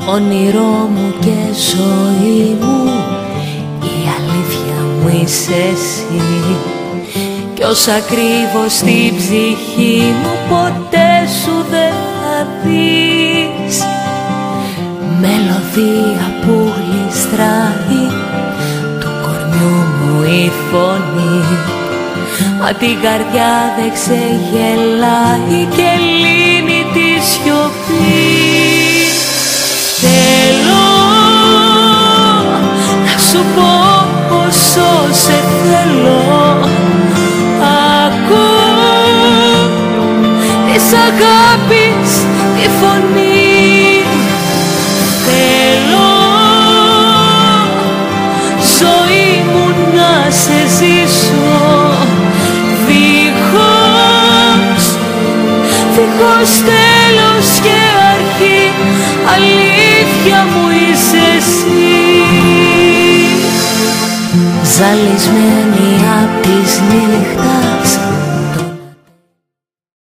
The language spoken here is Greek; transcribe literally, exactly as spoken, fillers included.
όνειρό μου και ζωή μου, η αλήθεια μου είσαι εσύ. Κι όσα κρύβω στην ψυχή μου ποτέ σου δεν θα δεις. Μελωδία που γλιστράει του κορμιού μου η φωνή, μα την καρδιά δεν ξεγελάει και λύνει τη σιωπή. Θέλω να σου πω πόσο σε θέλω. Ακούω της αγάπης τη φωνή. Θέλω ζωή μου να σε ζήσω, δίχως, δίχως τέλος και αρχή. Αλήθεια μου είσαι εσύ. Ζαλισμένη απ' της νύχτας